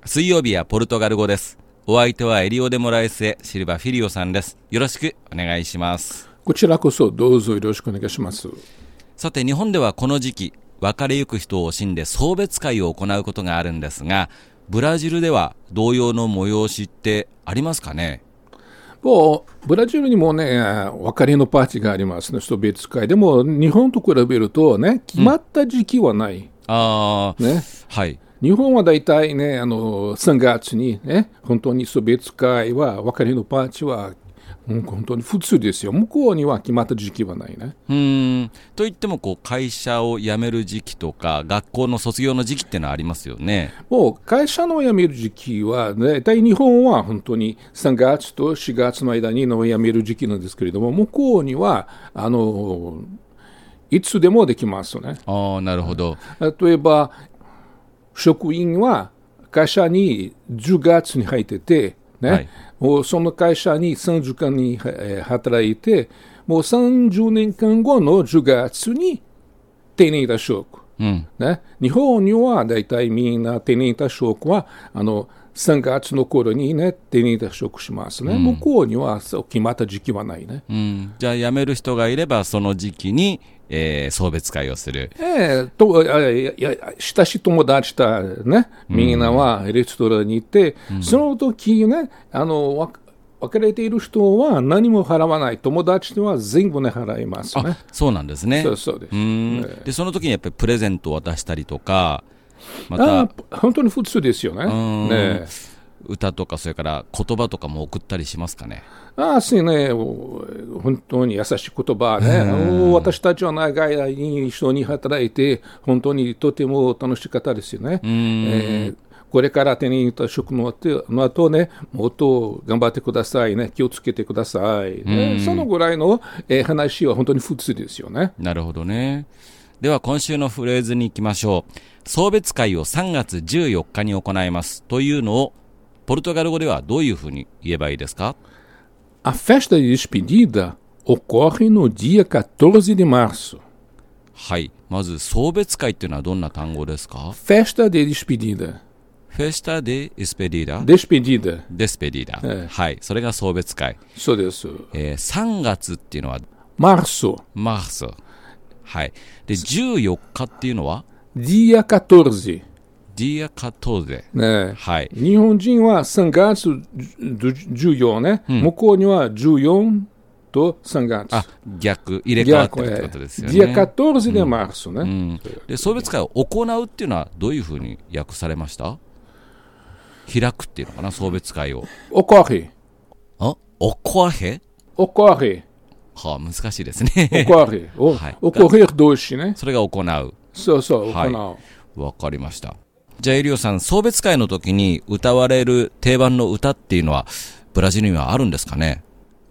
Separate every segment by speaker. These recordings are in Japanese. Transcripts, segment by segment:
Speaker 1: 水曜日はポルトガル語です。お相手はエリオデモラエスエシルバフィリオさんです。よろしくお願いします。
Speaker 2: こちらこそどうぞよろしくお願いします。
Speaker 1: さて、日本ではこの時期、別れゆく人を惜しんで送別会を行うことがあるんですが、ブラジルでは同様の催しってありますかね？
Speaker 2: もうブラジルにもね、別れのパーティーがありますね、送別会。でも日本と比べるとね、決まった時期はない。ね、
Speaker 1: はい。
Speaker 2: 日本はだいたいね、3月にね、本当に送別会は、別れのパーティーは、本当に普通ですよ。向こうには決まった時期はないね。
Speaker 1: といっても会社を辞める時期とか学校の卒業の時期ってのはありますよね。
Speaker 2: もう会社の辞める時期は、ね、大体日本は本当に3月と4月の間にの辞める時期なんですけれども、向こうにはいつでもできますね。
Speaker 1: なるほど。
Speaker 2: 例えば職員は会社に10月に入ってて、ね、はい、もうその会社に30間に働いて、もう30年間後の10月に定年退職、ね、日本にはだいたいみんな定年退職は3月の頃にね定年退職しますね。向こうにはそう決まった時期はないね。
Speaker 1: じゃあ辞める人がいればその時期に送別会をする。
Speaker 2: 親しい友達とね、みんなはレストランに行って、その時ね、別れている人は何も払わない。友達は全部ね払いますね。
Speaker 1: そうなんですね。
Speaker 2: そうです。
Speaker 1: で、その時にやっぱりプレゼントを渡したりとか、
Speaker 2: また本当に普通ですよね。
Speaker 1: 歌とかそれから言葉とかも送ったりしますかね？
Speaker 2: そうね、本当に優しい言葉ね。私たちは長い間に一緒に働いて本当にとても楽しかったですよね。これから手に入れた職の後ね、もっと頑張ってくださいね、気をつけてください、そのぐらいの話は本当に普通ですよね。
Speaker 1: なるほどね。では今週のフレーズに行きましょう。送別会を3月14日に行いますというのをポルトガル語ではどういうふうに言えばいいですか？
Speaker 2: A festa de despedida ocorre no dia 14 de março。
Speaker 1: はい、まず送別会っていうのはどんな単語ですか？
Speaker 2: Festa de despedida。
Speaker 1: Festa de despedida。
Speaker 2: Despedida。
Speaker 1: はい、それが送別会。
Speaker 2: そうです。
Speaker 1: 3月っていうのは
Speaker 2: Março。
Speaker 1: はい。で、14日っていうのは
Speaker 2: Dia 14。
Speaker 1: Dia 14、
Speaker 2: ね、
Speaker 1: はい。
Speaker 2: 日本人は3月14ね、向こうには14と3月。
Speaker 1: 逆、入れ替わってるってことですよね。
Speaker 2: Dia 14 de março ね。
Speaker 1: で、送別会を行うっていうのはどういうふうに訳されました？開くっていうのかな、送別会を。
Speaker 2: Ocorre。
Speaker 1: Ocorre？難しいですね。
Speaker 2: Ocorre。Ocorrer 動詞ね。
Speaker 1: それが行う。
Speaker 2: そう、行
Speaker 1: う。わかりました。じゃあエリオさん、送別会の時に歌われる定番の歌っていうのはブラジルにはあるんですかね？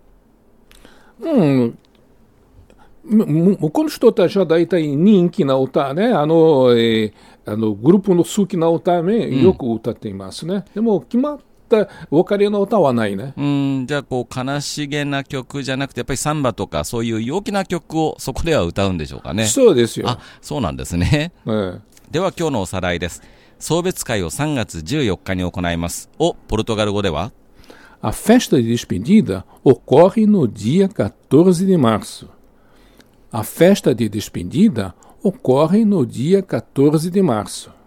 Speaker 2: 向こうの人たちは大体人気な歌ね、グループの好きな歌ね、よく歌っていますね。でも決まった別れの歌はないね。
Speaker 1: じゃあ悲しげな曲じゃなくてやっぱりサンバとかそういう陽気な曲をそこでは歌うんでしょうかね？
Speaker 2: そうですよ。
Speaker 1: そうなんですね。では今日のおさらいです。送別会を3月14日に行いますをポルトガル語では
Speaker 2: A festa de despedida ocorre no dia 14 de março. A festa de despedida ocorre no dia 14 de março.